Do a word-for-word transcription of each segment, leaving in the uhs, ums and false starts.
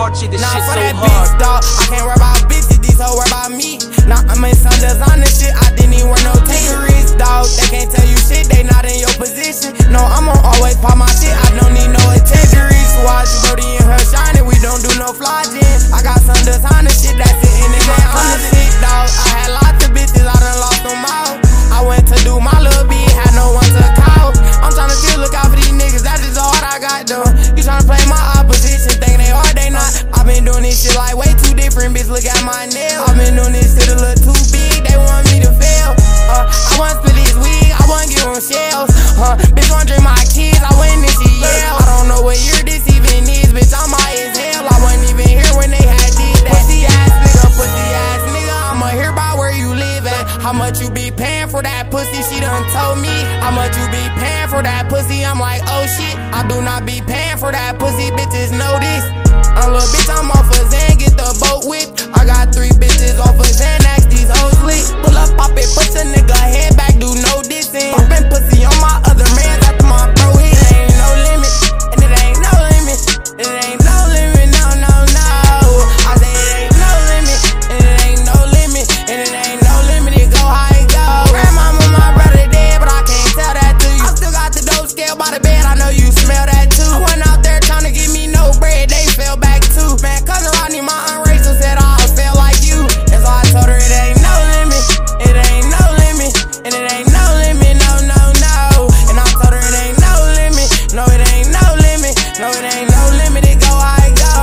hard shit, this nah, shit for so that hard. bitch, dawg. I can't worry about bitches, these hoes worry about me. Nah, I'm in some designer shit, I didn't even wear no tinkeries, dawg. They can't tell you shit, they not in your position. No, I'm gon' always pop my shit, I don't need no attenderies. Watch Brody and her shining, we don't do no flogging. I got some designer shit that's sitting in my closet, dawg. I had lots of bitches, I done lost them all. I went to do my little beat, had no one to call. I'm tryna still look out for these niggas, that's just all I got though. You tryna play my opposition, think they hard, they not. I been doing this shit like way too different, bitch, look at my nails. I been doing this shit a little too big, they want me to fail. Uh, I wanna split this wig, I wanna give them shells. Uh, bitch wanna drink my kids, I went in she yell. I don't know what year this even is, bitch, I'm high as hell. I wasn't even here when they had did that. Pussy ass nigga, pussy ass nigga, I'ma hear about where you live at. How much you be paying for that pussy, she done told me. How much you be paying for that pussy, I'm like, oh shit. I do not be paying for that pussy, bitches know this. I'm little bitch, I'm off of Zan, get the boat whipped. I got three bitches off of Xanax, these hoes lit. Pull up, pop it, put your nigga head back, do no dissing. Poppin' pussy on my other man, after my bro, it ain't no limit. And it ain't no limit, it ain't no limit, no, no, no. I say it ain't no limit, and it ain't no limit, and it ain't no limit, it go how it go. Grandmama, my brother dead, but I can't tell that to you. I still got the dope scale by the bed, I know you smell that too. I went out there trying to give me no bread, they fell back too. Man, cousin Rodney, my Aunt Rachel said I feel like you. And so I told her it ain't no limit, it ain't no limit, and it ain't no limit, no, no, no. And I told her it ain't no limit, no, it ain't no limit, no, it ain't no limit, it go how it go.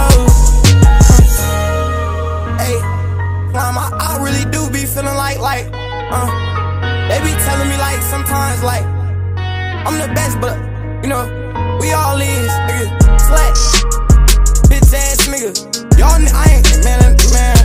Hey, mom, I, I really do be feeling like, like, uh, they be telling me like sometimes like, I'm the best, but, you know, we all is, nigga, slack, bitch ass nigga. Y'all, I ain't, man, man.